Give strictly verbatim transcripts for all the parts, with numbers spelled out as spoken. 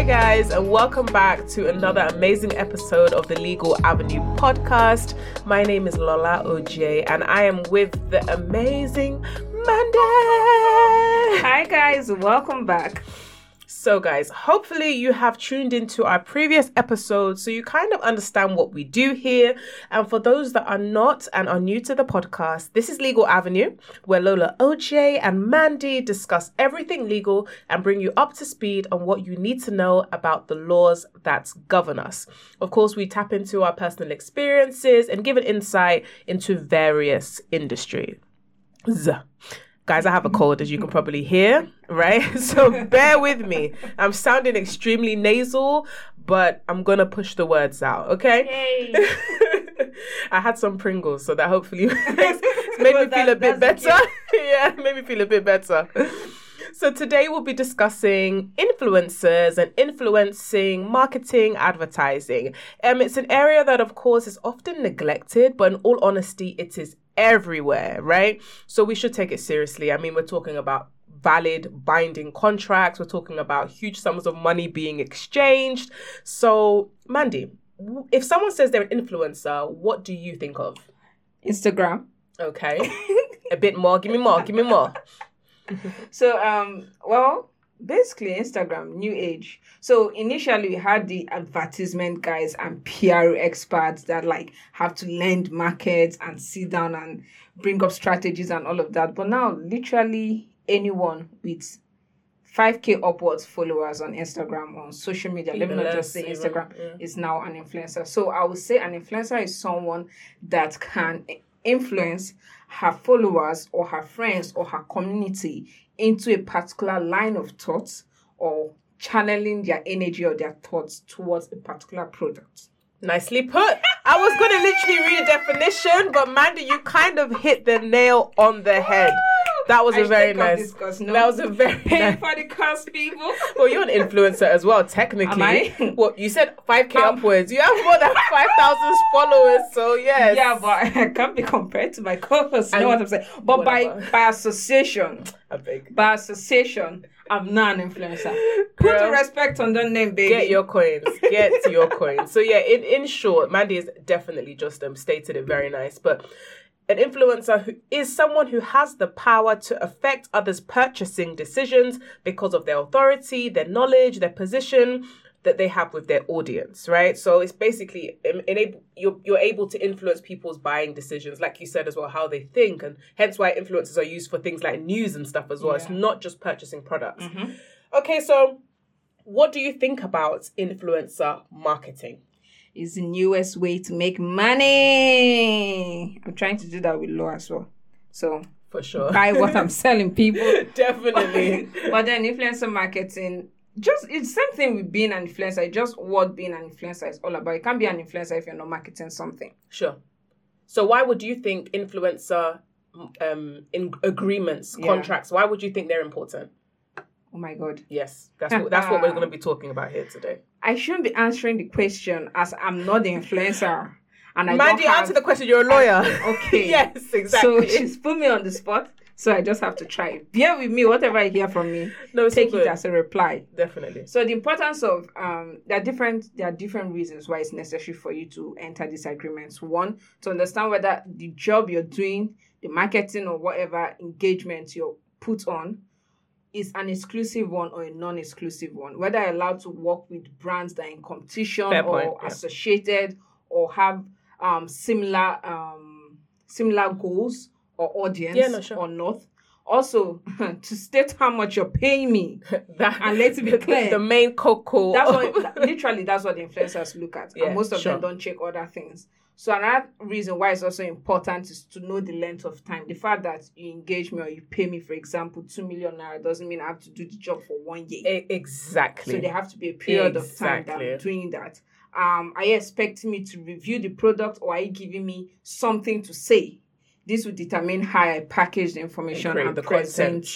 Hi guys, and welcome back to another amazing episode of the Legal Avenue podcast. My name is Lola O J and I am with the amazing Mandy. Hi guys, welcome back. So guys, hopefully you have tuned into our previous episodes so you kind of understand what we do here. And for those that are not and are new to the podcast, this is Legal Avenue, where Lola O J and Mandy discuss everything legal and bring you up to speed on what you need to know about the laws that govern us. Of course, we tap into our personal experiences and give an insight into various industries. Guys, I have a cold, as you can probably hear, right? So bear with me. I'm sounding extremely nasal, but I'm going to push the words out, okay? Hey. I had some Pringles, so that hopefully makes, made well, me feel that, a bit better. Okay. Yeah, made me feel a bit better. So today we'll be discussing influencers and influencing, marketing, advertising. Um, it's an area that, of course, is often neglected, but in all honesty, it is everywhere, right? So we should take it seriously. I mean, we're talking about valid binding contracts. We're talking about huge sums of money being exchanged. So, Mandy, if someone says they're an influencer, what do you think of? Instagram. Okay. A bit more. Give me more. Give me more. So, um, well, basically Instagram, new age. So initially we had the advertisement guys and P R experts that like have to lend markets and sit down and bring up strategies and all of that. But now literally anyone with five K upwards followers on Instagram, on social media, let me not just say Instagram, even, yeah. is now an influencer. So I would say an influencer is someone that can influence her followers or her friends or her community into a particular line of thoughts or channeling their energy or their thoughts towards a particular product. Nicely put. I was going to literally read a definition, but Mandy, you kind of hit the nail on the head. That was I a very nice. Discuss, no? That was a very Pay nice. for the cost, people. Well, you're an influencer as well, technically. Am I? Well, you said five K Um, upwards. You have more than five thousand followers, so yes. Yeah, but I can't be compared to my co-host. You know what I'm saying? But by, Whatever. by association, I beg. by association, I'm not an influencer. Put Girl, the respect on that name, baby. Get your coins. Get your coins. So yeah, in, in short, Mandy has definitely just um, stated it very nice. But an influencer who is someone who has the power to affect others' purchasing decisions because of their authority, their knowledge, their position that they have with their audience, right? So it's basically enable you're you're able to influence people's buying decisions, like you said as well, how they think, and hence why influencers are used for things like news and stuff as well. Yeah. It's not just purchasing products. Mm-hmm. Okay, so what do you think about influencer marketing? Is the newest way to make money. I'm trying to do that with law as well. So For sure. buy what I'm selling, people. Definitely. But then influencer marketing, just it's the same thing with being an influencer. It's just what being an influencer is all about. You can't be an influencer if you're not marketing something. Sure. So why would you think influencer um in agreements, Yeah. contracts, why would you think they're important? Oh my God. Yes, that's what that's what we're going to be talking about here today. I shouldn't be answering the question as I'm not the influencer. And I Mandy, don't have... answer the question. You're a lawyer. Okay. Yes, exactly. So she's put me on the spot. So I just have to try it. Bear with me, whatever I hear from me, No, it's take all it good. as a reply. Definitely. So the importance of um, there are different there are different reasons why it's necessary for you to enter these agreements. One, to understand whether the job you're doing, the marketing or whatever engagement you're put on, is an exclusive one or a non-exclusive one. Whether you're allowed to work with brands that are in competition Fair or point, yeah. associated or have um, similar um, similar goals or audience Yeah, no, sure. or not. Also, to state how much you're paying me. That, And let's be clear. The main cocoa. That's what literally that's what the influencers look at. Yeah, and most of sure. them don't check other things. So another reason why it's also important is to know the length of time. The fact that you engage me or you pay me, for example, two million naira doesn't mean I have to do the job for one year. E- Exactly. So there have to be a period Exactly. of time that I'm doing that. Um, are you expecting me to review the product or are you giving me something to say? This will determine how I package the information Create and the present content. Sure.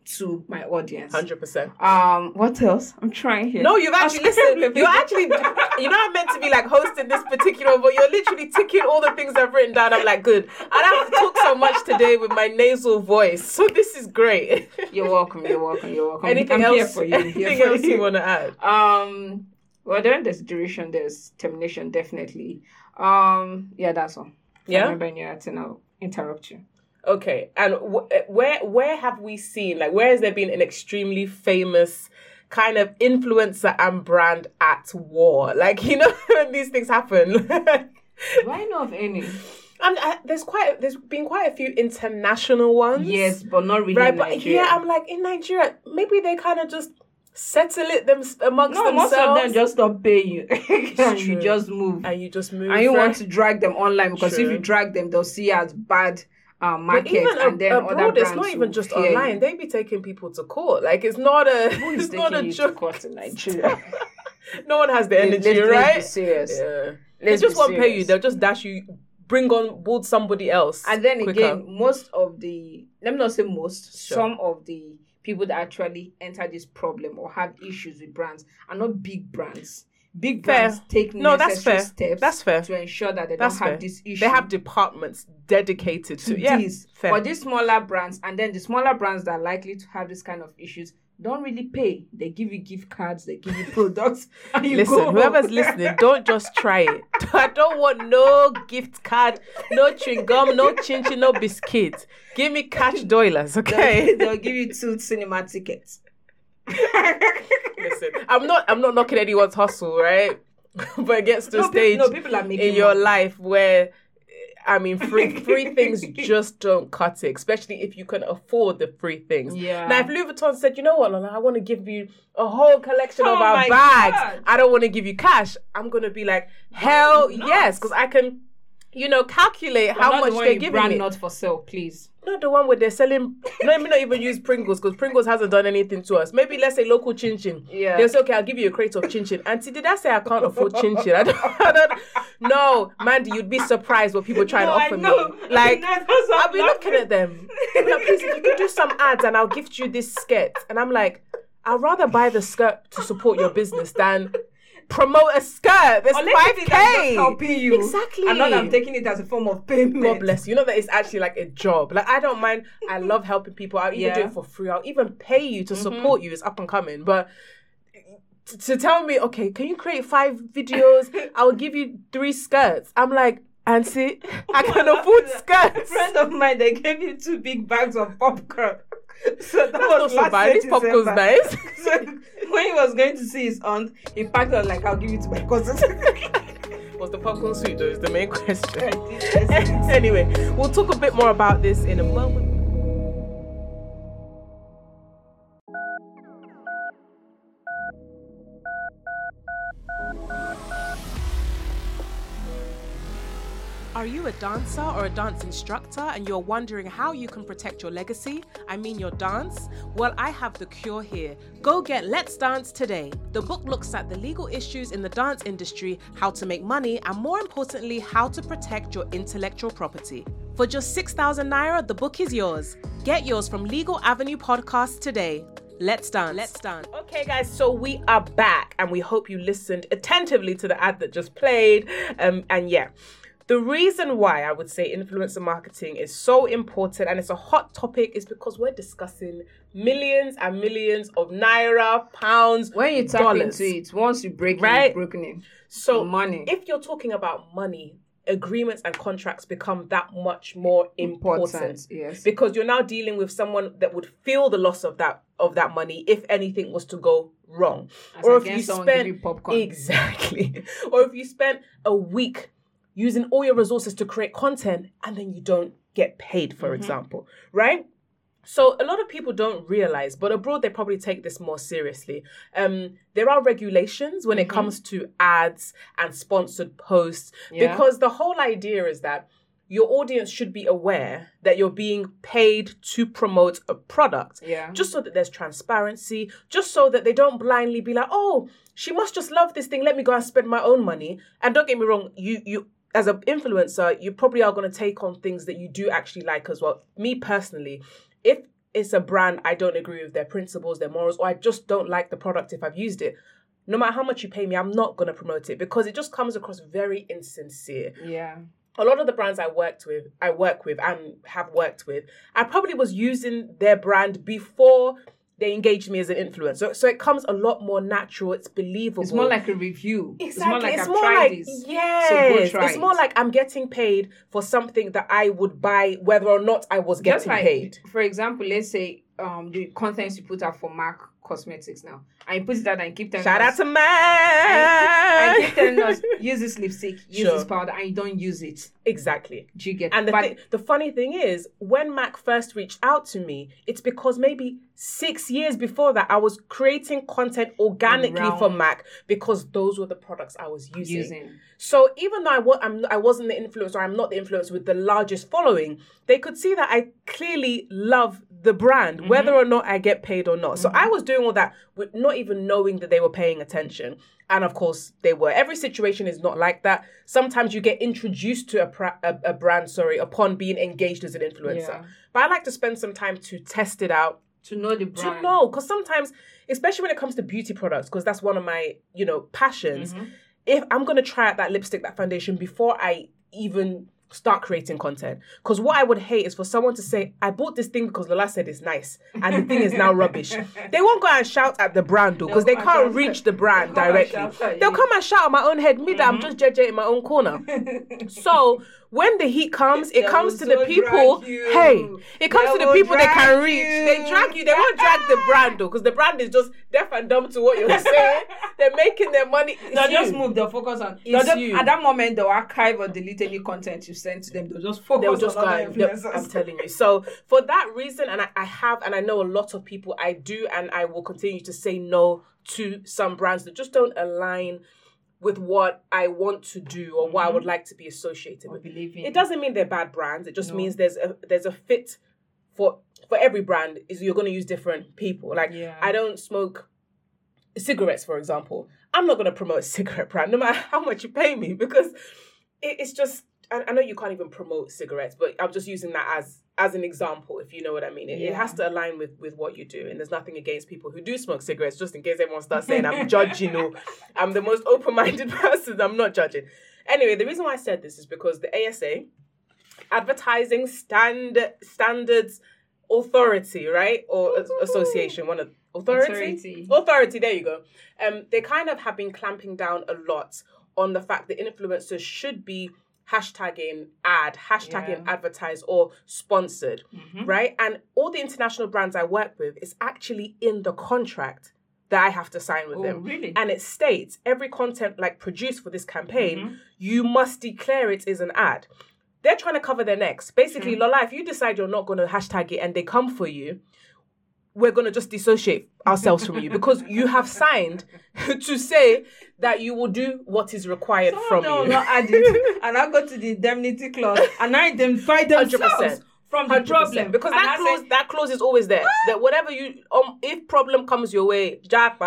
to my audience. one hundred percent. Um, what else? I'm trying here. No, you've actually listened. You're actually, you know, I'm meant to be like hosting this particular, but you're literally ticking all the things I've written down. I'm like, good. I don't have to talk so much today with my nasal voice, so this is great. You're welcome. You're welcome. You're welcome. Anything I'm else? Here for you. I'm here Anything for else you you. want to add? Um, well, during this duration, there's termination, definitely. Um, yeah, that's all. Yeah. I remember in your acting, I'll interrupt you. Okay, and wh- where where have we seen, like, where has there been an extremely famous kind of influencer and brand at war? Like, you know, when these things happen. Do I know of any? And uh, there's quite there's been quite a few international ones. Yes, but not really right. in But Nigeria. yeah, I'm like, in Nigeria, maybe they kind of just settle it them amongst no, themselves. most of them just stop paying you. And you true. just move. and you just move. And you right? want to drag them online because True. if you drag them, they'll see you as bad um, But market. even and then ab- other abroad, it's brands not even will just fear online. you. They be taking people to court. Like, it's not a Who is it's not taking a you to joke. court in Nigeria? No one has the Let's- energy, let's, right? Let's be serious. Yeah. They Let's just be won't pay you. serious. They'll just dash you, bring on board somebody else. And then quicker. again, most of the, let me not say most, Sure. some of the people that actually enter this problem or have issues with brands are not big brands. Big Fair. brands take No, that's necessary fair. steps That's fair. to ensure that they That's don't fair. have this issue. They have departments dedicated to, to yeah, this. fair. But these smaller brands, and then the smaller brands that are likely to have this kind of issues, don't really pay. They give you gift cards, they give you products, and you Listen, go whoever's home. listening, don't just try it. I don't want no gift card, no chewing gum, no chin chin, no biscuits. Give me cash dollars, okay? They'll, they'll give you two cinema tickets. Listen, I'm not I'm not knocking anyone's hustle, right? But it gets to a No, stage people, no, people are making in your money. life where, I mean, free free things just don't cut it, especially if you can afford the free things. Yeah. Now, if Louis Vuitton said, you know what, Lola, I want to give you a whole collection of Oh our my bags. God. I don't want to give you cash. I'm going to be like, hell not? yes, because I can, you know, calculate But how not much the one they're you giving brand me. not for sale, please. Not the one where they're selling. Let me not even use Pringles because Pringles hasn't done anything to us. Maybe let's say local chin chin. Yeah. They'll say, okay, I'll give you a crate of chin chin. Auntie, did I say I can't afford chin chin? I don't, I don't. No, Mandy, you'd be surprised what people try No, and I offer know. me. Like, I know, that's what I'll be I'm looking at them. They'll be like, please, if you could do some ads and I'll gift you this skirt. And I'm like, I'd rather buy the skirt to support your business than promote a skirt. There's Or let's five say that I'm K. just helping you. Exactly. And not I'm taking it as a form of payment. God bless you. You know that it's actually like a job. Like, I don't mind. I love helping people. I'll even Yeah. do it for free. I'll even pay you to support you. It's up and coming. But t- to tell me, okay, can you create five videos? I will give you three skirts. I'm like, Auntie, I can afford A skirts. friend of mine, they gave you two big bags of popcorn. So that That's not was so last bad. year This popcorn's December. nice. So when he was going to see his aunt, he packed her like, I'll give it to my cousin. Was the popcorn sweet though? Is the main question. I did, yes. Anyway, we'll talk a bit more about this in a moment. Are you a dancer or a dance instructor and you're wondering how you can protect your legacy? I mean your dance? Well, I have the cure here. Go get Let's Dance Today. The book looks at the legal issues in the dance industry, how to make money, and more importantly, how to protect your intellectual property. For just six thousand naira, the book is yours. Get yours from Legal Avenue Podcast today. Let's dance. Let's dance. Okay, guys, so we are back and we hope you listened attentively to the ad that just played. Um, and yeah. The reason why I would say influencer marketing is so important and it's a hot topic is because we're discussing millions and millions of naira, pounds, When you tap dollars. into it, once you break it, Right? you've broken it. So money. if you're talking about money, agreements and contracts become that much more important. Important, yes. Because you're now dealing with someone that would feel the loss of that of that money if anything was to go wrong. As or if against you someone spend give you popcorn. exactly. Or if you spent a week using all your resources to create content and then you don't get paid, for Mm-hmm. example, right? So a lot of people don't realize, but abroad they probably take this more seriously. Um, there are regulations when it Mm-hmm. comes to ads and sponsored posts, Yeah. because the whole idea is that your audience should be aware that you're being paid to promote a product. Yeah. Just so that there's transparency, just so that they don't blindly be like, oh, she must just love this thing. Let me go and spend my own money. And don't get me wrong, you you as an influencer, you probably are going to take on things that you do actually like as well. Me personally, if it's a brand, I don't agree with their principles, their morals, or I just don't like the product if I've used it, no matter how much you pay me, I'm not going to promote it because it just comes across very insincere. Yeah. A lot of the brands I worked with, I work with and have worked with, I probably was using their brand before they engaged me as an influencer. So, so it comes a lot more natural. It's believable. It's more like a review. Exactly. It's more like it's I've more tried like, this. yes. So go try it's it. more like I'm getting paid for something that I would buy whether or not I was Just getting like, paid. For example, let's say um the contents you put out for MAC Cosmetics now, and you put it out and keep telling Shout us, out to and Mac. keep telling us, use this lipstick, use Sure. this powder, and you don't use it. Exactly. Do you get And the, but, thi- the funny thing is, when Mac first reached out to me, it's because maybe six years before that, I was creating content organically Around. for Mac because those were the products I was using. using. So even though I, wa- I'm, I wasn't the influencer, I'm not the influencer with the largest following, they could see that I clearly love the brand, Mm-hmm. whether or not I get paid or not. So I was doing all that with not even knowing that they were paying attention. And of course, they were. Every situation is not like that. Sometimes you get introduced to a, pra- a, a brand, sorry, upon being engaged as an influencer. Yeah. But I like to spend some time to test it out, To know the brand. to know, because sometimes, especially when it comes to beauty products, because that's one of my, you know, passions. Mm-hmm. If I'm going to try out that lipstick, that foundation before I even start creating content. Because what I would hate is for someone to say, I bought this thing because Lola said it's nice and the thing is now rubbish. They won't go and shout at the brand though, because they They'll come can't and reach shout- the brand they'll come and directly. shout at They'll you. come and shout at my own head, me that I'm just J J in my own corner. So when the heat comes, it They comes will to the so people. drag you. Hey, it comes They to the will people they drag can reach. you. They drag you. They won't drag the brand though, because the brand is just deaf and dumb to what you're saying. They're making their money. It's They'll just you. move, they'll focus on It's they'll just, you. At that moment they'll archive or delete any content you send to them. They'll just focus They'll just on go. other and- they'll- influencers. I'm telling you. So for that reason, and I, I have, and I know a lot of people, I do, and I will continue to say no to some brands that just don't align with what I want to do or what I would like to be associated Or with. believe in. It doesn't mean they're bad brands. It just No. means there's a there's a fit for for every brand. Is you're going to use different people. Like Yeah. I don't smoke cigarettes, for example. I'm not going to promote a cigarette brand, no matter how much you pay me, because it, it's just. I, I know you can't even promote cigarettes, but I'm just using that as as an example, if you know what I mean. It, it Yeah. has to align with with what you do, and there's nothing against people who do smoke cigarettes. Just in case everyone starts saying I'm judging or I'm the most open-minded person, I'm not judging. Anyway, the reason why I said this is because the A S A, Advertising Stand Standards Authority, right, or as- association, one of authority? Authority. authority. There you go. Um, they kind of have been clamping down a lot on the fact that influencers should be hashtagging ad, hashtagging Yeah. advertise or sponsored, Mhm. right? And all the international brands I work with is actually in the contract that I have to sign with Oh, them. really? And it states every content like produced for this campaign, Mhm. you must declare it is an ad. They're trying to cover their necks. Basically, True. Lola, if you decide you're not going to hashtag it and they come for you, we're going to just dissociate ourselves from you because you have signed to say that you will do what is required Some from of them will you. not add it, and I go to the indemnity clause and I indemnify themselves one hundred percent. from the one hundred percent. problem Because And that I clause, say, that clause is always there. That whatever you, um, if problem comes your way, jackpot.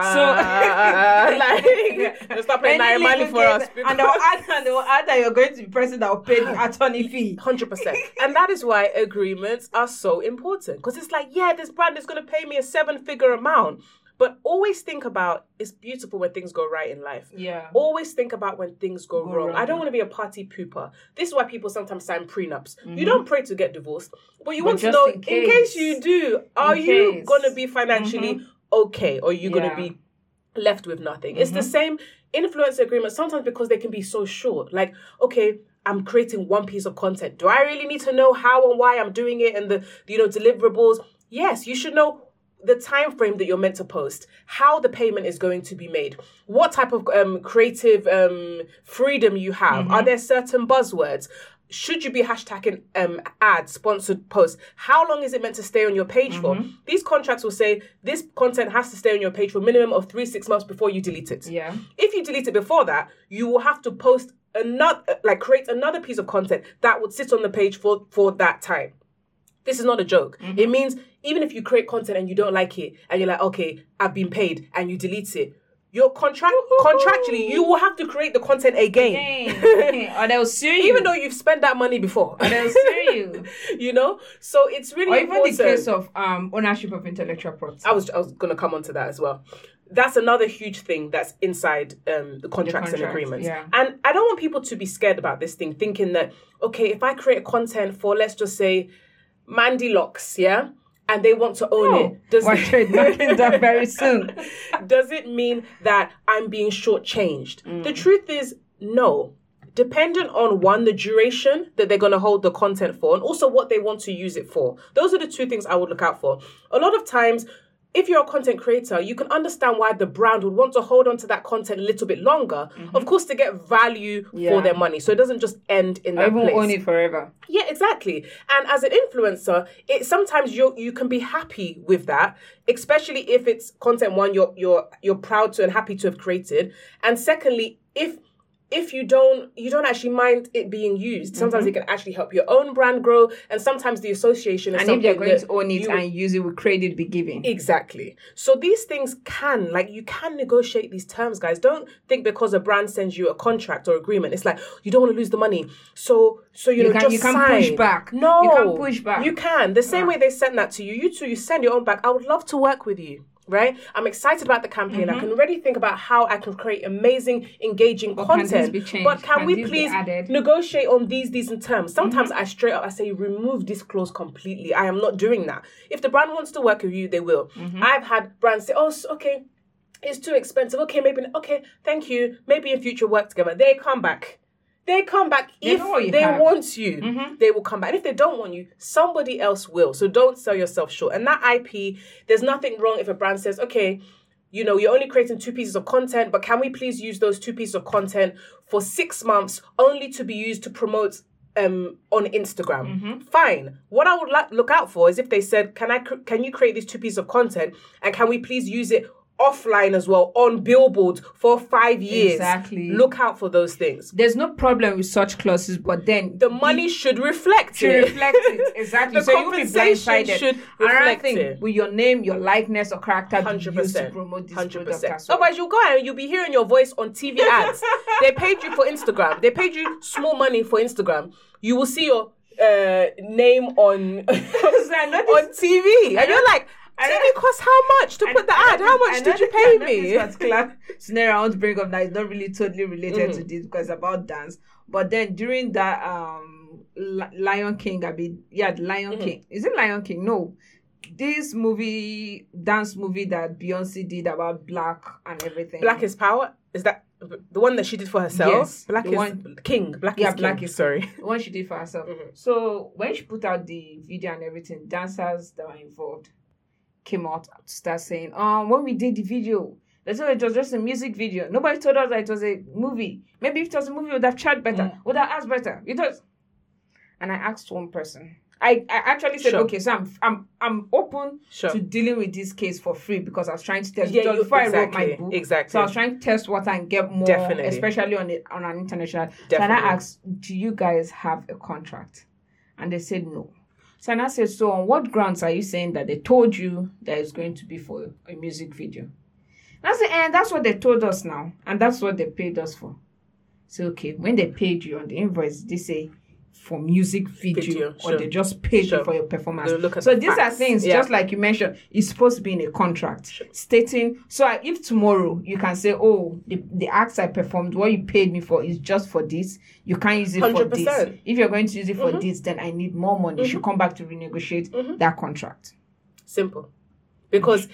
So- like, they'll stop playing any Naira Marley legal for us. case, and they'll add and they'll add that you're going to be the person that will pay the attorney fee. one hundred percent. And that is why agreements are so important. Because it's like, yeah, this brand is going to pay me a seven-figure amount. But always think about, it's beautiful when things go right in life. Yeah. Always think about when things go, Go wrong. wrong. I don't want to be a party pooper. This is why people sometimes sign prenups. You don't pray to get divorced, but you But want to just know, in in case. case you do, are In you case. going to be financially okay? Or are you going Yeah. to be left with nothing? It's the same influencer agreements, sometimes because they can be so short. Like, okay, I'm creating one piece of content. Do I really need to know how and why I'm doing it and the, you know, deliverables? Yes, you should know the time frame that you're meant to post, how the payment is going to be made, what type of um, creative um, freedom you have. Are there certain buzzwords? Should you be hashtagging um, ads, sponsored posts? How long is it meant to stay on your page for? These contracts will say this content has to stay on your page for a minimum of three, six months before you delete it. Yeah. If you delete it before that, you will have to post another, like create another piece of content that would sit on the page for, for that time. This is not a joke. It means even if you create content and you don't like it and you're like, okay, I've been paid and you delete it, You're contract contractually, you will have to create the content again. again. Or they'll sue you. Even though you've spent that money before. Or they'll sue you. You know? So it's really or even important. the case of um ownership of intellectual property. I was I was gonna come on to that as well. That's another huge thing that's inside um, the contracts the contract, and agreements. Yeah. And I don't want people to be scared about this thing, thinking that, okay, if I create content for, let's just say, Mandy Locks, yeah? And they want to own Oh, it. Does we're trademarking that very soon. Does it mean that I'm being shortchanged? Mm. The truth is, no. Dependent on, one, the duration that they're going to hold the content for, and also what they want to use it for. Those are the two things I would look out for. A lot of times, if you're a content creator, you can understand why the brand would want to hold on to that content a little bit longer, mm-hmm. of course, to get value yeah. for their money. So it doesn't just end in that I won't place. own it forever. Yeah, exactly. And as an influencer, it sometimes you you can be happy with that, especially if it's content, one, you're you're you're proud to and happy to have created, and secondly, if if you don't you don't actually mind it being used, sometimes mm-hmm. it can actually help your own brand grow, and sometimes the association is and something if they're going that to own it you, and use it, will credit be given. Exactly. So these things can, like, you can negotiate these terms, guys. Don't think because a brand sends you a contract or agreement, it's like you don't want to lose the money. So so you, you know can, just you can sign. push back. No, you can push back. You can. The same Yeah. way they send that to you, you too. You send your own back. I would love to work with you. Right? I'm excited about the campaign. Mm-hmm. I can already think about how I can create amazing, engaging But content. Can this be changed? But can, can we this please be added? negotiate on these, these and terms? Sometimes Mm-hmm. I straight up, I say, remove this clause completely. I am not doing that. If the brand wants to work with you, they will. Mm-hmm. I've had brands say, oh, okay, it's too expensive. Okay, maybe, okay, thank you. Maybe in future work together. They come back. They come back. They If know what you they have. want you, Mhm. they will come back. And if they don't want you, somebody else will. So don't sell yourself short. And that I P, there's nothing wrong if a brand says, okay, you know, you're only creating two pieces of content, but can we please use those two pieces of content for six months only to be used to promote um on Instagram? Mm-hmm. Fine. What I would like look out for is if they said, can I cr- can you create these two pieces of content, and can we please use it offline as well on billboards for five years? Exactly. Look out for those things. There's no problem with such clauses, but then The money should reflect should it. reflect it. Exactly. The So you'll be compensation blindsided. should Another reflect thing, it. with your name, your likeness, or character be Hundred used to percent, promote this hundred product percent. as well. Otherwise, you'll go and you'll be hearing your voice on T V ads. They paid you for Instagram. They paid you small money for Instagram. You will see your uh, name on on T V, and you're like, T V costs how much to put the ad? How much did you pay me? This particular scenario I want to bring up now is not really totally related Mm. to this because it's about dance. But then during that um Li- Lion King, I mean, yeah, the Lion Mm-hmm. King. Is it Lion King? No. This movie, dance movie that Beyonce did about black and everything. Black is Power? Is that the one that she did for herself? Yes, Black the is one- King. Black Yeah, is Black King. is Sorry. the one she did for herself. Mhm. So when she put out the video and everything, dancers that were involved came out to start saying, um, when we did the video, they said it was just a music video. Nobody told us that it was a movie. Maybe if it was a movie, we would have charged better, Mm. would have asked better. It was. And I asked one person. I, I actually said, Sure. okay, so I'm I'm I'm open Sure. to dealing with this case for free because I was trying to test Yeah, because you- before I wrote exactly, my book. exactly. So I was trying to test what and get more, Definitely. especially on the, on an international. So and I Definitely. asked, do you guys have a contract? And they said no. So and I said, so on what grounds are you saying that they told you that it's going to be for a music video? And I said, and that's what they told us now, and that's what they paid us for. So okay, when they paid you on the invoice, they say for music video, Video, or sure. they just paid Sure. you for your performance. They'll look at So the these are facts. things, Yeah. just like you mentioned, it's supposed to be in a contract stating. So I- if tomorrow you can say, oh, the, the acts I performed, what you paid me for is just for this, you can't use it for one hundred this. percent. If you're going to use it for Mhm. this, then I need more money. You should come back to renegotiate Mhm. that contract. Simple. Because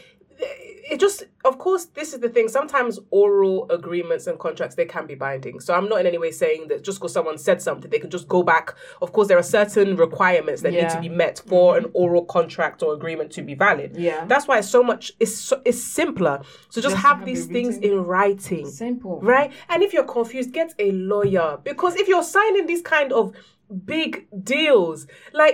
it just, of course, this is the thing. Sometimes oral agreements and contracts, they can be binding. So I'm not in any way saying that just because someone said something, they can just go back. Of course, there are certain requirements that need Yeah. to be met for an oral contract or agreement to be valid. Yeah. That's why it's so much, it's, so, it's simpler. So just, Just have have these it things written. in writing. Simple. Right? And if you're confused, get a lawyer. Because if you're signing these kind of big deals, like,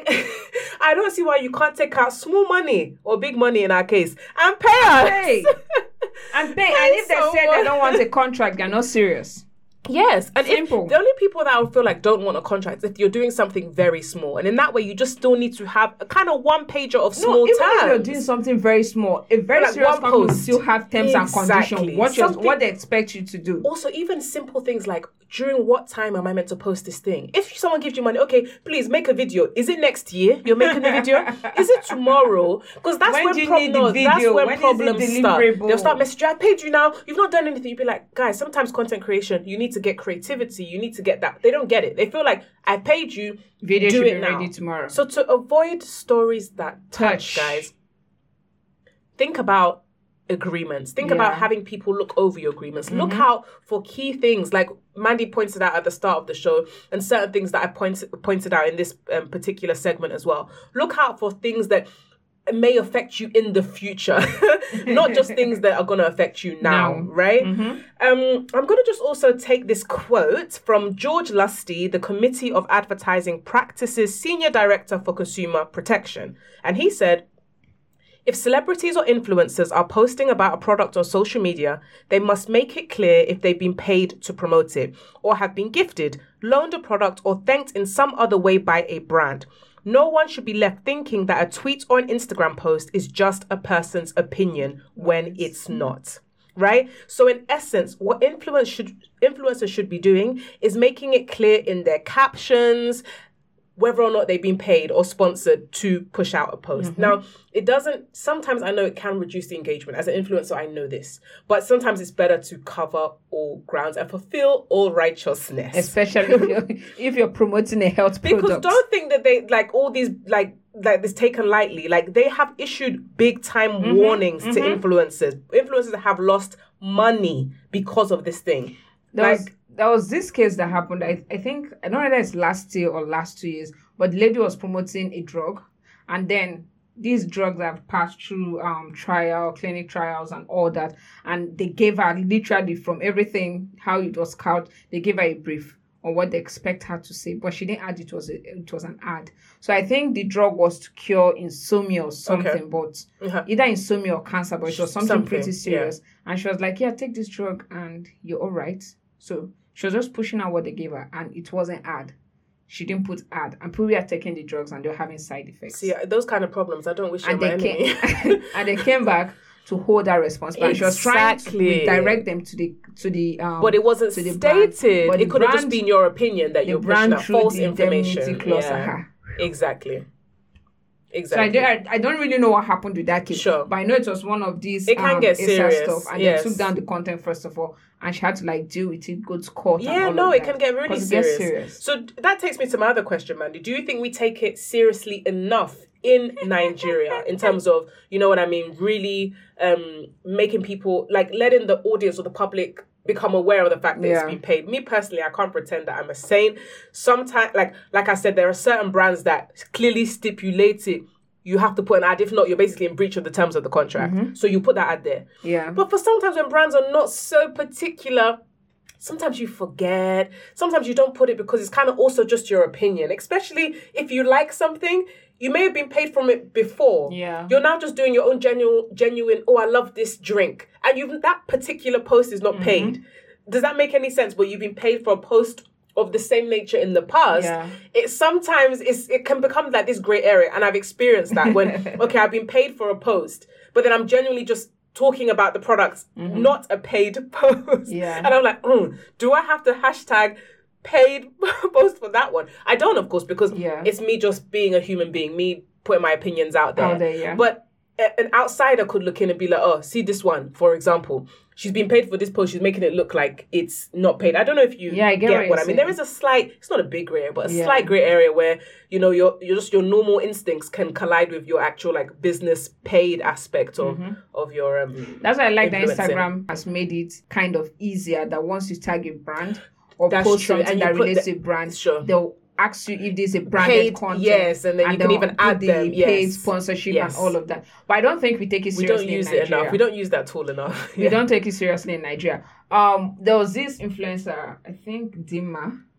I don't see why you can't take out small money, or big money in our case, and pay us. Pay. And pay. Pay And if they say someone. they don't want a contract, they're not serious. Yes, and Simple. if the only people that I would feel like don't want a contract is if you're doing something very small, and in that way you just still need to have a kind of one pager of small no, even terms. if you're doing something very small, a very Like serious one company will post. still have terms Exactly. and conditions. What, you're- Something- what they expect you to do. Also, even simple things like during what time am I meant to post this thing? If someone gives you money, okay, please make a video. Is it next year you're making the video? Is it tomorrow? Because that's When when, do you prob- need the no, that's video? when When is it problems start. deliverable? They'll start messaging, I paid you now. You've not done anything. You'd be like, guys, sometimes content creation, you need to get creativity. You need to get that. They don't get it. They feel like, I paid you. Video do should it be now. ready tomorrow. So to avoid stories that touch, Touch. guys, think about agreements. Think Yeah. about having people look over your agreements. Look out for key things like Mandy pointed out at the start of the show, and certain things that I pointed pointed out in this um, particular segment as well. Look out for things that may affect you in the future, not just things that are going to affect you now, Now. right? Um, I'm going to just also take this quote from George Lusty, the Committee of Advertising Practices Senior Director for Consumer Protection. And he said, if celebrities or influencers are posting about a product on social media, they must make it clear if they've been paid to promote it, or have been gifted, loaned a product, or thanked in some other way by a brand. No one should be left thinking that a tweet or an Instagram post is just a person's opinion when it's not. Right? So in essence, what influence should influencers should be doing is making it clear in their captions whether or not they've been paid or sponsored to push out a post. Mm-hmm. Now, it doesn't, sometimes I know it can reduce the engagement. As an influencer, I know this. But sometimes it's better to cover all grounds and fulfill all righteousness. Especially if you're, if you're promoting a health Because product. don't think that they, like, all these, like, like this taken lightly. Like, they have issued big time Mm-hmm, warnings to influencers. Influencers have lost money because of this thing. There like, was, there was this case that happened. I, I think, I don't know whether it's last year or last two years, but the lady was promoting a drug. And then these drugs have passed through um trial, clinic trials and all that. And they gave her literally from everything, how it was couched, they gave her a brief on what they expect her to say. But she didn't add it was a, it was an ad. So I think the drug was to cure insomnia or something, Okay. but uh-huh. either insomnia or cancer, but it was something, Something, pretty yeah. serious. And she was like, yeah, take this drug and you're all right. So she was just pushing out what they gave her, and it wasn't ad. She didn't put ad. And people are taking the drugs and they're having side effects. See, those kind of problems, I don't wish and on my they enemy. came and they came back to hold her responsible. And she was trying to Exactly. redirect them to the to the um But it wasn't to the brand. stated. But It the could have just brand- been your opinion that the you're brand pushing out threw false the indemnity information. clause at Yeah. her. Exactly. So I, Exactly. don't, I don't really know what happened with that case. Sure. But I know it was one of these It can um, get A S A serious, stuff. And yes. they took down the content first of all. And she had to like deal with it, go to court. and Yeah, all no, of it that. can get really 'Cause it gets serious. serious. So d- that takes me to my other question, Mandy. Do you think we take it seriously enough in Nigeria in terms of, you know what I mean, really um, making people, like letting the audience or the public become aware of the fact that Yeah. it's been paid? Me personally, I can't pretend that I'm a saint. Sometimes, like like I said, there are certain brands that clearly stipulate it. You have to put an ad. If not, you're basically in breach of the terms of the contract. So you put that ad there. Yeah. But for sometimes when brands are not so particular, sometimes you forget. Sometimes you don't put it because it's kind of also just your opinion. Especially if you like something, you may have been paid from it before. Yeah. You're now just doing your own genuine, genuine, oh, I love this drink. And you've that particular post is not Mm-hmm. paid. Does that make any sense? But you've been paid for a post of the same nature in the past. Yeah. It sometimes is it can become like this grey area. And I've experienced that when, okay, I've been paid for a post, but then I'm genuinely just talking about the products, not a paid post. Yeah. And I'm like, mm, do I have to hashtag paid post for that one? I don't, of course, because Yeah. it's me just being a human being, me putting my opinions out there. Out there, yeah. But a- an outsider could look in and be like, oh, see this one, for example. She's been paid for this post. She's making it look like it's not paid. I don't know if you Yeah, I get get, what what you're I mean. saying. There is a slight, it's not a big grey area, but a Yeah. slight grey area where, you know, your your just your normal instincts can collide with your actual like business paid aspect of of your um That's why I like that influencing. Instagram has made it kind of easier that once you tag a brand or That's post true, something and you that put relates the- to a brand, Sure. they'll ask you if there's a branded Paid, content. yes, and then you can they'll even put add the them, paid yes. sponsorship Yes. and all of that. But I don't think we take it we seriously don't use in it Nigeria. enough. We don't use that tool enough. We don't take it seriously in Nigeria. Um, there was this influencer, I think Dima.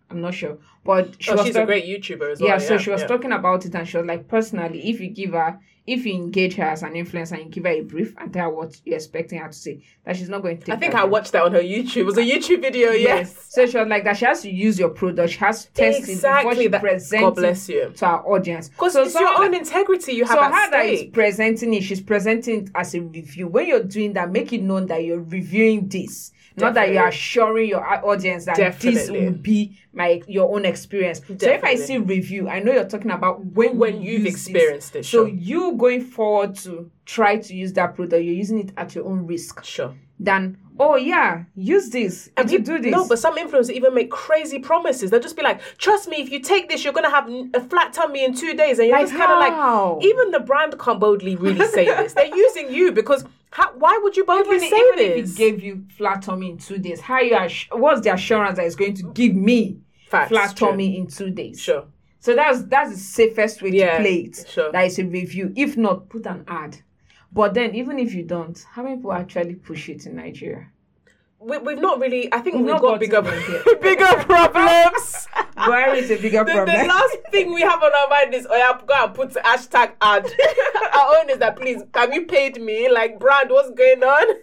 I'm not sure. But she oh, was she's talk- a great YouTuber as well. yeah, Yeah, so she was yeah. talking about it, and she was like, personally, if you give her, if you engage her as an influencer and you give her a brief and tell her what you're expecting her to say, that she's not going to take I think that I brief. watched that on her YouTube. It was a YouTube video, yes. So she was like that she has to use your product, she has to test it Exactly. before she That- presents God bless it you. to our audience. Because So it's your someone own that- integrity you have So at how that is stake. presenting it, she's presenting it as a review. When you're doing that, make it known that you're reviewing this. Not that you're Definitely. assuring your audience that this Definitely. will be my your own experience. So if I Definitely. see review, I know you're talking about when When you you've use experienced this. it, So sure. you going forward to try to use that product, you're using it at your own risk. Sure. Than, oh yeah, use this and you do this. No, but some influencers even make crazy promises. They'll just be like, trust me, if you take this, you're going to have a flat tummy in two days. And you're Like just kind of how? like, even the brand can't boldly really say this. They're using you because how, why would you boldly even, say even this? if it gave you flat tummy in two days, how you ass- what's the assurance that it's going to give me Facts, flat true. tummy in two days? Sure. So that's that's the safest way Yeah, to play it. sure. That is a review. If not, put an ad. But then, even if you don't, how many people actually push it in Nigeria? We, we've not really, I think We've we've, not got bigger, gotten there yet. bigger problems. Where is a bigger The, problem? the last thing we have on our mind is, oh yeah, go and put hashtag ad. Our own is that, please, have you paid me? Like, brand, what's going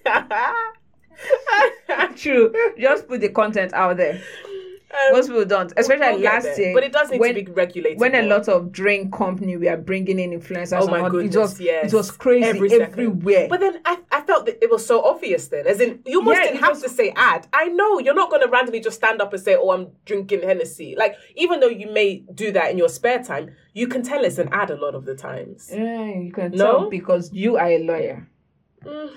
on? True. Just put the content out there. Um, Most people don't, especially we'll get last there. year. But it does need when, to be regulated. When a more. lot of drink company we are bringing in influencers, Oh my and all, goodness, it was yes. it was crazy Every second. everywhere. But then I, I felt that it was so obvious then. As in, you almost Yeah, didn't it have was- to say ad. I know you're not going to randomly just stand up and say, oh, I'm drinking Hennessy. Like, even though you may do that in your spare time, you can tell it's an ad a lot of the times. yeah, you can No? tell because you are a lawyer. Mm.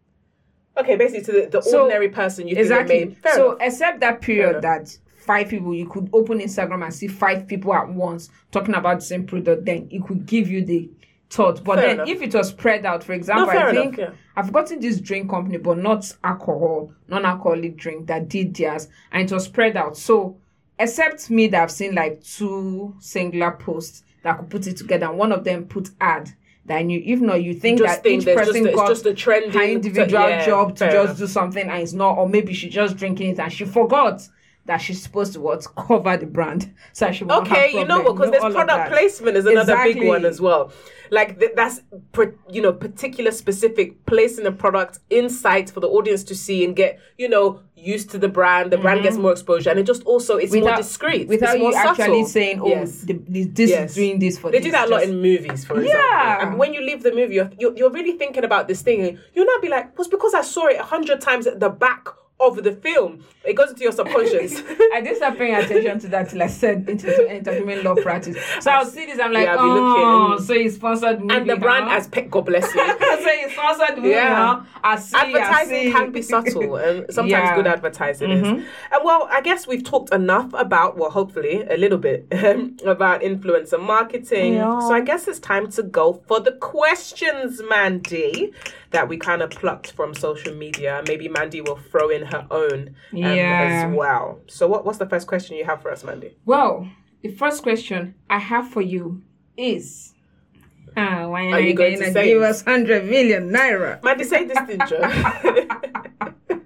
Okay, basically to the, the So, ordinary person you Exactly. think it made. Fair so enough. except that Fair period enough. that five people, you could open Instagram and see five people at once talking about the same product, then it could give you the thought. But Fair then enough. if it was spread out, for example, fair I enough, think yeah. I've gotten this drink company, but not alcohol, non-alcoholic drink that did theirs, and it was spread out. So except me that I've seen like two singular posts that could put it together, and one of them put ad. That I knew. If not, you think Just that think each there's person just a- it's got just a trending- her individual yeah, job to fair just enough. do something and it's not, or maybe she just drinking it and she forgot that she's supposed to what cover the brand. So she won't Okay, have you know what? Because problem. there's all of product that. placement is another big Exactly. one as well. Like th- that's per, you know particular specific placing a product in sight for the audience to see and get you know used to the brand. The brand gets more exposure, and it just also it's more discreet. Without it's more you actually subtle. saying, "Oh, Yes. the, the, this Yes. is doing this for." They this. do that a lot Just- in movies, for example. Yeah. And when you leave the movie, you're, you're, you're really thinking about this thing. And you'll not be like, well, it's because I saw it a hundred times at the back of the film. It goes into your subconscious. I didn't start paying attention to that till I said into entertainment law practice. So I'll see this. I'm like, Yeah, I'll be oh, looking. so he sponsored movie, And the brand huh? as pet, God bless you. so he sponsored movie, Yeah. huh? I see. I Advertising see. can be subtle, and sometimes Yeah. good advertising is. And well, I guess we've talked enough about, well, hopefully a little bit about influencer marketing. Yeah. So I guess it's time to go for the questions, Mandy, that we kind of plucked from social media. Maybe Mandy will throw in her own um, Yeah. as well. So what, what's the first question you have for us, Mandy? Well, the first question I have for you is, ah, why Are you going to say give it? us hundred million naira? Mandy, say this thing, Joe.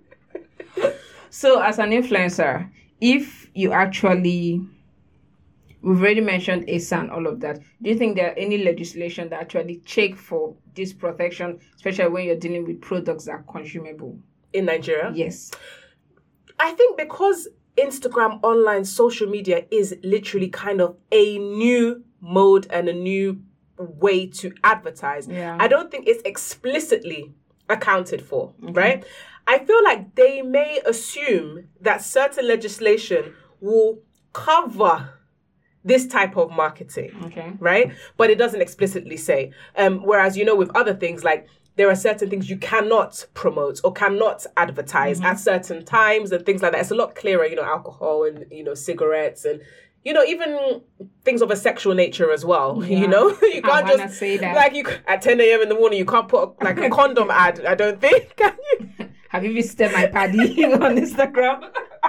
So, as an influencer, if you actually, we've already mentioned A S A and all of that. Do you think there are any legislation that actually check for this protection, especially when you're dealing with products that are consumable? In Nigeria? Yes. I think because Instagram, online, social media is literally kind of a new mode and a new way to advertise. Yeah. I don't think it's explicitly accounted for, right? I feel like they may assume that certain legislation will cover this type of marketing. Okay. Right? But it doesn't explicitly say. Um, whereas, you know, with other things, like there are certain things you cannot promote or cannot advertise at certain times and things like that. It's a lot clearer, you know, alcohol and, you know, cigarettes and, you know, even things of a sexual nature as well. Yeah. You know, you I can't wanna just, say that. like, you at ten a.m. in the morning, you can't put like a condom ad, I don't think. Can you? Have you visited my paddy on Instagram?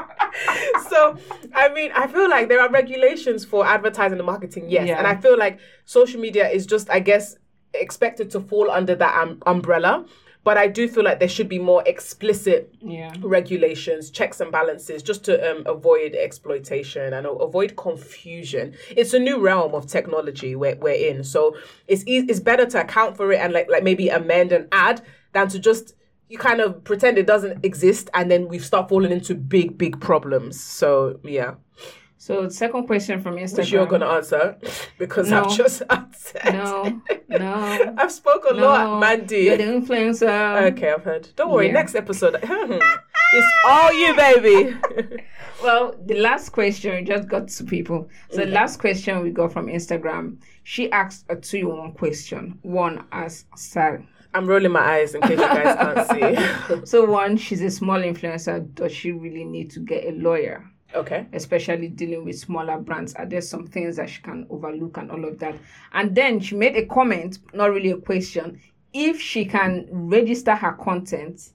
So, I mean, I feel like there are regulations for advertising and marketing, yes. Yeah. And I feel like social media is just, I guess, expected to fall under that um, umbrella. But I do feel like there should be more explicit Yeah. regulations, checks and balances, just to um, avoid exploitation and avoid confusion. It's a new realm of technology we're, we're in. So it's e- it's better to account for it and like like maybe amend and add than to just, you kind of pretend it doesn't exist and then we start falling into big, big problems. So, yeah. So the second question from Instagram. Which you're going to answer because No. I've just answered. No, no. I've spoken a no. lot, Mandy. You're the influencer. Okay, I've heard. Don't worry, Yeah. next episode. It's all you, baby. Well, the last question, we just got two people. So Okay. the last question we got from Instagram, she asked a two-in-one question. One as Sal. I'm rolling my eyes in case you guys can't see. So one, she's a small influencer. Does she really need to get a lawyer? Okay. Especially dealing with smaller brands. Are there some things that she can overlook and all of that? And then she made a comment, not really a question. If she can register her content.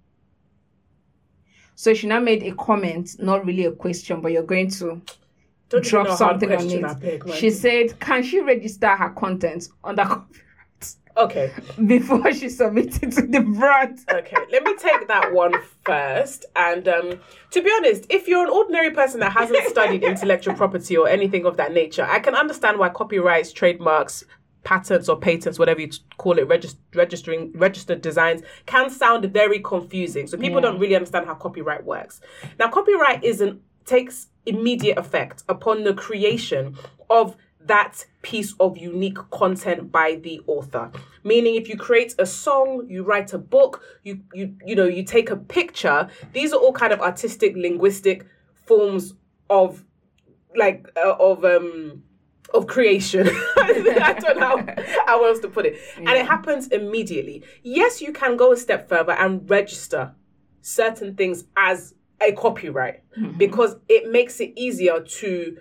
So she now made a comment, not really a question, but you're going to Don't drop you know something on question it. I pick, man. She said, can she register her content under copyright Okay. before she submits it to the brand? Okay. Let me take that one first. And um, to be honest, if you're an ordinary person that hasn't studied intellectual property or anything of that nature, I can understand why copyrights, trademarks, patents or patents, whatever you call it, regist- registering registered designs can sound very confusing. So people Yeah. don't really understand how copyright works. Now, copyright isn't takes immediate effect upon the creation of that piece of unique content by the author. Meaning, if you create a song, you write a book, you you you know, you take a picture. These are all kind of artistic, linguistic forms of like uh, of um. of creation. I don't know how, how else to put it. Yeah. And it happens immediately. Yes, you can go a step further and register certain things as a copyright Mm-hmm. because it makes it easier to,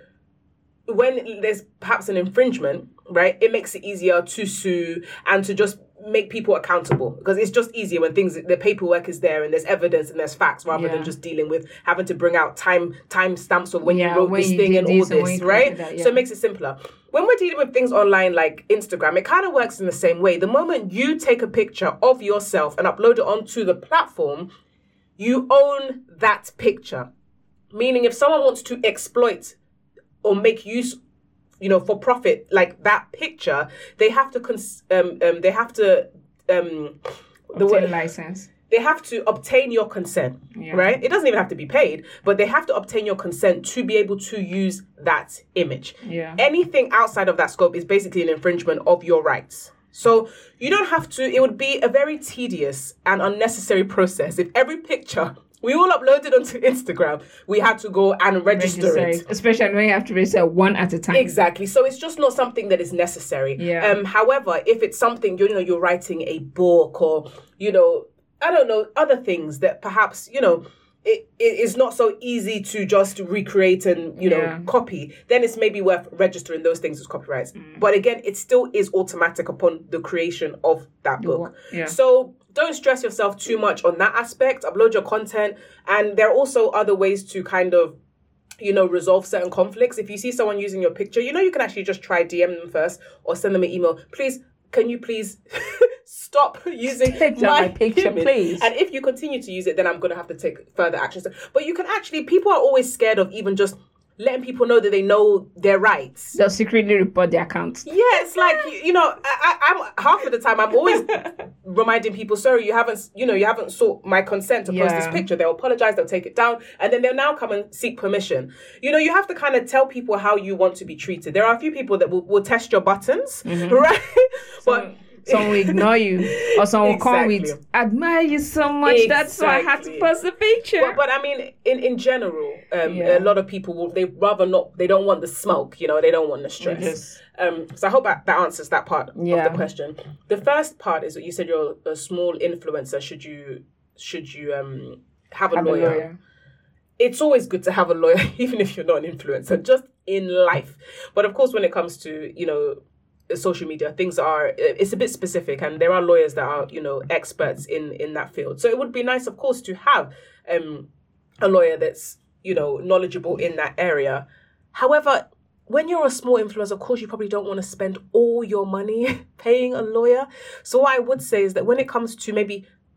when there's perhaps an infringement, right? It makes it easier to sue and to just make people accountable because it's just easier when things, the paperwork is there and there's evidence and there's facts rather Yeah. than just dealing with having to bring out time time stamps of when Yeah, you wrote when this you thing did and all this and when this, you right? created that, yeah. So it makes it simpler. When we're dealing with things online like Instagram, it kind of works in the same way. The moment you take a picture of yourself and upload it onto the platform, you own that picture. Meaning if someone wants to exploit or make use, you know, for profit, like that picture, they have to, cons- um, um, they have to, um, the Obtain word, license. they have to obtain your consent, Yeah. right? It doesn't even have to be paid, but they have to obtain your consent to be able to use that image. Yeah. Anything outside of that scope is basically an infringement of your rights. So you don't have to, it would be a very tedious and unnecessary process if every picture we all uploaded onto Instagram, we had to go and register, Register it. Especially when you have to register one at a time. Exactly. So it's just not something that is necessary. Yeah. Um. However, if it's something, you know, you're writing a book or, you know, I don't know, other things that perhaps, you know, it, it is not so easy to just recreate and, you know, Yeah. copy, then it's maybe worth registering those things as copyrights. Mm. But again, it still is automatic upon the creation of that book. wo- yeah. So don't stress yourself too much on that aspect. Upload your content. And there are also other ways to kind of, you know, resolve certain conflicts. If you see someone using your picture, you know, you can actually just try D M them first or send them an email. Please, can you please stop using Take down my my picture, image? please. And if you continue to use it, then I'm going to have to take further actions. But you can actually, people are always scared of even just letting people know that they know their rights. They'll secretly report the account. Yeah, it's like, you, you know, I, I, I'm half of the time I'm always reminding people, sorry, you haven't, you know, you haven't sought my consent to post Yeah. this picture. They'll apologize, they'll take it down, and then they'll now come and seek permission. You know, you have to kind of tell people how you want to be treated. There are a few people that will, will test your buttons, right? but Someone will ignore you, or someone will come with, Exactly. admire you so much, that's why I had to Exactly. post the picture. But, but I mean, in, in general, um, Yeah. a lot of people will, they rather not, they don't want the smoke, you know, they don't want the stress. Yes. Um, so I hope that, that answers that part Yeah. of the question. The first part is that you said you're a small influencer. Should you, should you um, have a Have a lawyer? lawyer. It's always good to have a lawyer, even if you're not an influencer, just in life. But of course, when it comes to, you know, social media, things are, it's a bit specific, and there are lawyers that are, you know, experts in in that field. So it would be nice, of course, to have um a lawyer that's, you know, knowledgeable in that area. However, when you're a small influencer, of course, you probably don't want to spend all your money paying a lawyer. So what I would say is that when it comes to maybe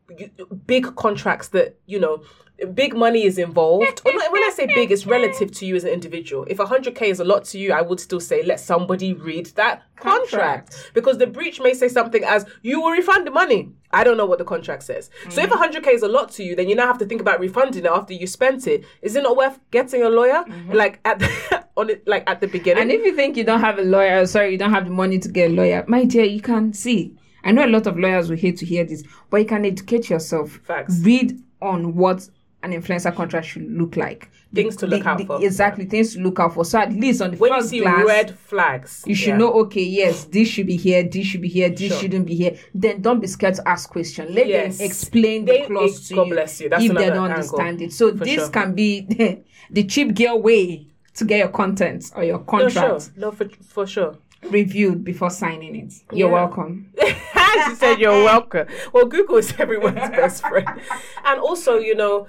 big contracts that, you know, big money is involved. Or not, when I say big, it's relative to you as an individual. If one hundred K is a lot to you, I would still say let somebody read that contract. contract. Because the breach may say something as, you will refund the money. I don't know what the contract says. Mm-hmm. So if one hundred K is a lot to you, then you now have to think about refunding it after you spent it. Is it not worth getting a lawyer? Mm-hmm. Like at the, on it, like at the beginning? And if you think you don't have a lawyer, sorry, you don't have the money to get a lawyer, my dear, you can see. I know a lot of lawyers will hate to hear this, but you can educate yourself. Facts. Read on what an influencer contract should look like. Things to look the, out the, for. Exactly, things to look out for. So at least on the when first you see glance, red flags, you should yeah. know, okay, yes, this should be here, this should be here, this Sure. shouldn't be here. Then don't be scared to ask questions. Let Yes. them explain They- the clause it- to God you, bless you. That's if they another don't angle, understand it. So for this sure. can be the cheap girl way to get your content or your No, contract sure. No, for, for sure. reviewed before signing it. You're Yeah. welcome. She said you're welcome. Well, Google is everyone's best friend. And also, you know,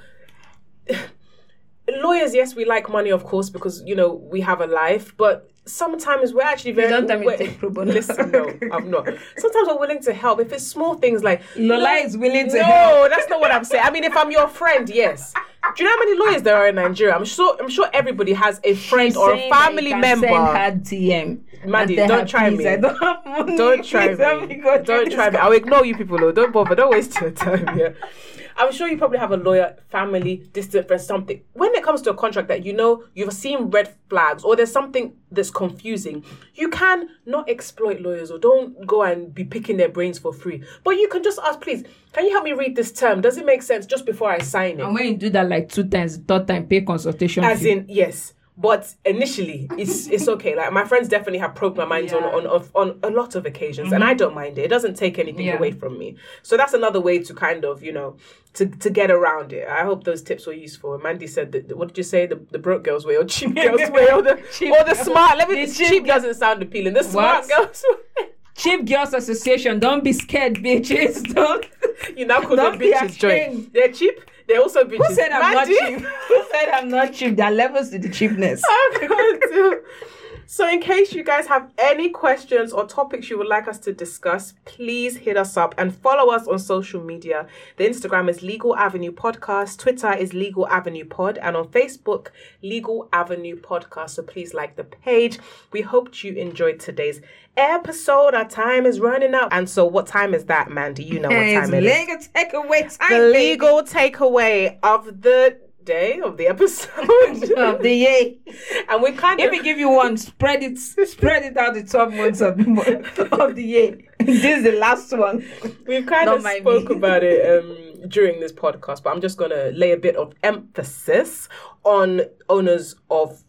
lawyers, yes, we like money, of course, because, you know, we have a life, but sometimes we're actually very... don't tell me to we're- take pro bono. Listen, no, I'm not. Sometimes we're willing to help. If it's small things like... Lola no, is willing to no, help. that's not what I'm saying. I mean, if I'm your friend, yes. Do you know how many lawyers there are in Nigeria? I'm sure I'm sure everybody has a friend She's or a saying that family you can member. Send her D M. Maddie, and tell don't her, try "Please, me. I don't have money. Don't try Please help me. go Don't through try this me. I'll ignore you people, though. Don't bother. Don't waste your time. Yeah. I'm sure you probably have a lawyer, family, distant friend, something. When it comes to a contract that you know you've seen red flags or there's something that's confusing, you can not exploit lawyers or don't go and be picking their brains for free. But you can just ask, please, can you help me read this term? Does it make sense just before I sign it? And when you do that like two times, third time, pay consultation As fee. in, yes. But initially, it's it's okay. Like my friends definitely have probed my minds Yeah. on, on on a lot of occasions, and I don't mind it. It doesn't take anything Yeah. away from me. So that's another way to kind of, you know, to, to get around it. I hope those tips were useful. Mandy said that. What did you say? The, the broke girls way or cheap girls way or the Cheap or the girls. smart? Let me. The Cheap, cheap doesn't sound appealing. The smart What? girls. way. Cheap Girls Association, don't be scared, bitches. Don't. You now call Don't them be bitches. Joy. ashamed. They're cheap. They're also bitches. Who said I'm Mandy? not cheap? Who said I'm not cheap? There are levels to the cheapness. I can't do. So in case you guys have any questions or topics you would like us to discuss, please hit us up and follow us on social media. The Instagram is Legal Avenue Podcast, Twitter is Legal Avenue Pod, and on Facebook, Legal Avenue Podcast. So please like the page. We hoped you enjoyed today's episode. Our time is running out. And so what time is that, Mandy? You know what It's time it is. legal takeaway time, The baby. legal takeaway of the day, of the episode. of the year. And we kind of... If we give you one, spread it, spread it out the twelve months of the month, of the year. This is the last one. We've kind Not of mind spoke me. about it um, during this podcast, but I'm just going to lay a bit of emphasis on owners of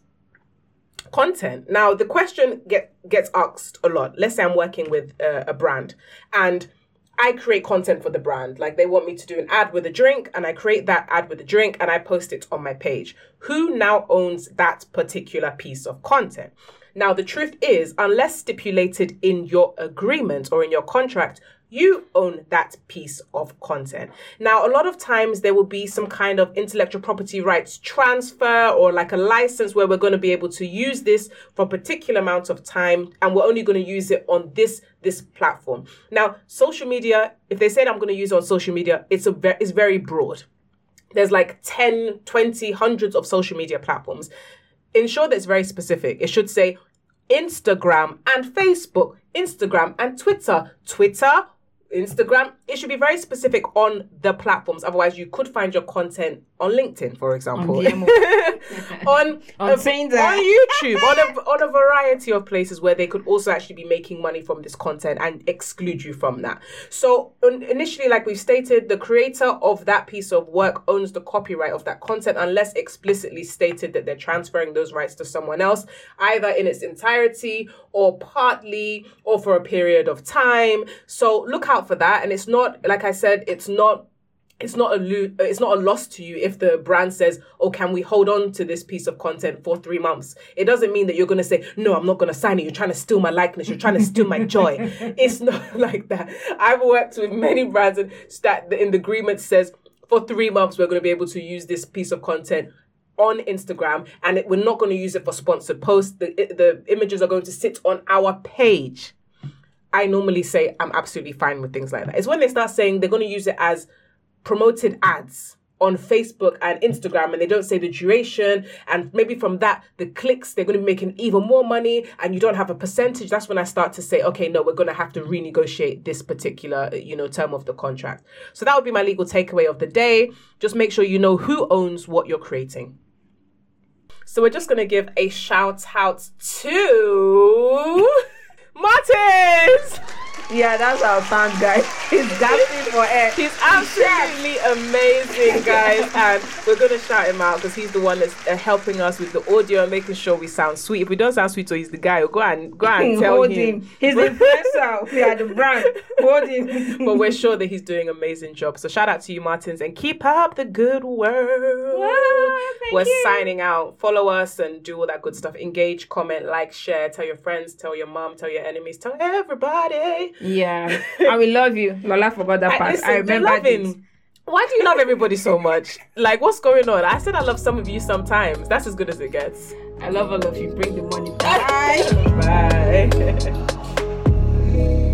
content. Now, the question get, gets asked a lot. Let's say I'm working with uh, a brand and I create content for the brand. Like they want me to do an ad with a drink and I create that ad with a drink and I post it on my page. Who now owns that particular piece of content? Now, the truth is, unless stipulated in your agreement or in your contract, you own that piece of content. Now, a lot of times there will be some kind of intellectual property rights transfer or like a license where we're going to be able to use this for a particular amount of time and we're only going to use it on this this platform. Now, social media, if they said I'm going to use it on social media, it's a ve- it's very broad. There's like ten, twenty, hundreds of social media platforms. Ensure that it's very specific. It should say Instagram and Facebook, Instagram and Twitter, Twitter, Instagram. It should be very specific on the platforms. Otherwise, you could find your content on LinkedIn, for example, On on On a- Tinder. on YouTube, on a on a variety of places where they could also actually be making money from this content and exclude you from that. So un- initially, like we've stated, the creator of that piece of work owns the copyright of that content unless explicitly stated that they're transferring those rights to someone else, either in its entirety or partly or for a period of time. So look out for that. And it's not, like I said, it's not It's not a lo- it's not a loss to you if the brand says, oh, can we hold on to this piece of content for three months? It doesn't mean that you're going to say, no, I'm not going to sign it. You're trying to steal my likeness. You're trying to steal my joy. It's not like that. I've worked with many brands and that in the agreement says for three months, we're going to be able to use this piece of content on Instagram and it, we're not going to use it for sponsored posts. The, the images are going to sit on our page. I normally say I'm absolutely fine with things like that. It's when they start saying they're going to use it as promoted ads on Facebook and Instagram, and they don't say the duration, and maybe from that, the clicks, they're going to be making even more money, and you don't have a percentage, that's when I start to say, okay, no, we're going to have to renegotiate this particular, you know, term of the contract. So that would be my legal takeaway of the day. Just make sure you know who owns what you're creating. So we're just going to give a shout out to Martins. Yeah, that's our fan guy. He's gasping for air. He's absolutely amazing, guys. And we're going to shout him out because he's the one that's uh, helping us with the audio and making sure we sound sweet. If we don't sound sweet, so he's the guy. Go and, go and tell Hold him. him. He's the influencer. We are the brand. Hold him. But we're sure that he's doing an amazing job. So shout out to you, Martins, and keep up the good work. Wow, we're you. signing out. Follow us and do all that good stuff. Engage, comment, like, share. Tell your friends, tell your mom, tell your enemies, tell everybody. Yeah, I will love you. Lola forgot that I, part. listen, I remember it. Why do you love everybody so much? Like, what's going on? I said I love some of you sometimes. That's as good as it gets. I love all of you. Bring the money. Bye. Bye.